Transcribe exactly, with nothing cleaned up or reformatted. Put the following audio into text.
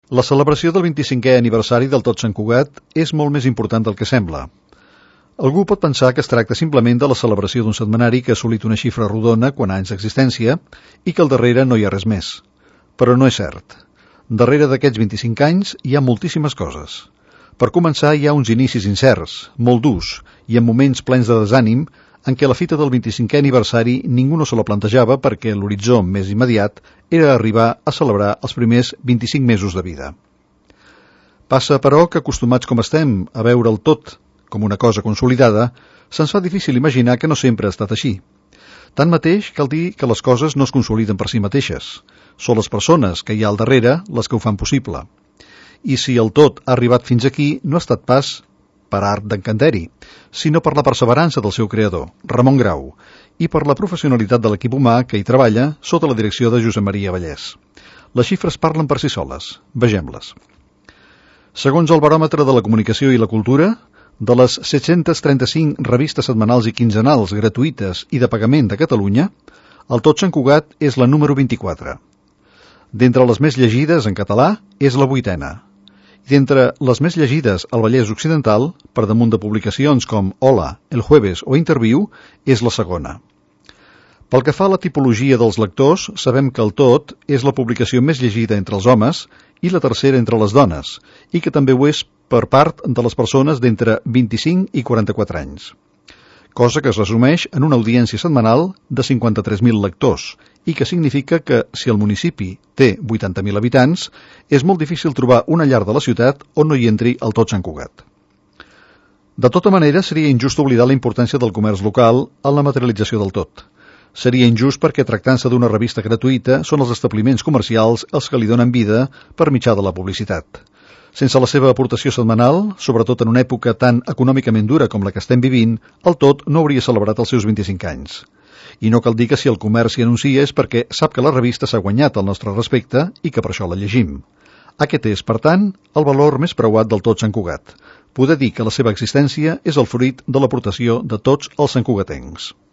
La celebració del vint-i-cinquè aniversari del Tot Sant Cugat és molt més important del que sembla. Algú pot pensar que es tracta simplement de la celebració d'un setmanari que ha assolit una xifra rodona quant a anys d'existència i que al darrere no hi ha res més. Però no és cert. Darrere d'aquests vint-i-cinc anys hi ha moltíssimes coses. Per començar, hi ha uns inicis incerts, molt durs, i en moments plens de desànim, en què la fita del vint-i-cinquè aniversari ningú no se la plantejava perquè l'horitzó més immediat era arribar a celebrar els primers vint-i-cinc mesos de vida. Passa, però, que acostumats com estem a veure el tot com una cosa consolidada, se'ns fa difícil imaginar que no sempre ha estat així. Tanmateix, cal dir que les coses no es consoliden per si mateixes. Són les persones que hi ha al darrere les que ho fan possible. I si el tot ha arribat fins aquí, no ha estat pas per art d'encanteri, sinó per la perseverança del seu creador, Ramon Grau, i per la professionalitat de l'equip humà que hi treballa sota la direcció de Josep Maria Vallès. Les xifres parlen per si soles. Vegem-les. Segons el baròmetre de la comunicació i la cultura, de les set-cents trenta-cinc revistes setmanals i quinzenals gratuïtes i de pagament de Catalunya, el Tot Sant Cugat és la número vint-i-quatre. D'entre les més llegides en català, és la vuitena. I d'entre les més llegides al Vallès Occidental, per damunt de publicacions com Hola, El Jueves o Interviu, és la segona. Pel que fa a la tipologia dels lectors, sabem que el Tot és la publicació més llegida entre els homes i la tercera entre les dones, i que també ho és per part de les persones d'entre vint-i-cinc i quaranta-quatre anys. Cosa que es resumeix en una audiència setmanal de cinquanta-tres mil lectors, i que significa que, si el municipi té vuitanta mil habitants, és molt difícil trobar una llar de la ciutat on no hi entri el Tot Sant Cugat. De tota manera, seria injust oblidar la importància del comerç local en la materialització del tot. Seria injust perquè, tractant-se d'una revista gratuïta, són els establiments comercials els que li donen vida per mitjà de la publicitat. Sense la seva aportació setmanal, sobretot en una època tan econòmicament dura com la que estem vivint, el Tot no hauria celebrat els seus vint-i-cinc anys. I no cal dir que si el comerç s'hi anuncia és perquè sap que la revista s'ha guanyat el nostre respecte i que per això la llegim. Aquest és, per tant, el valor més preuat del Tot Sant Cugat. Poder dir que la seva existència és el fruit de l'aportació de tots els santcugatencs.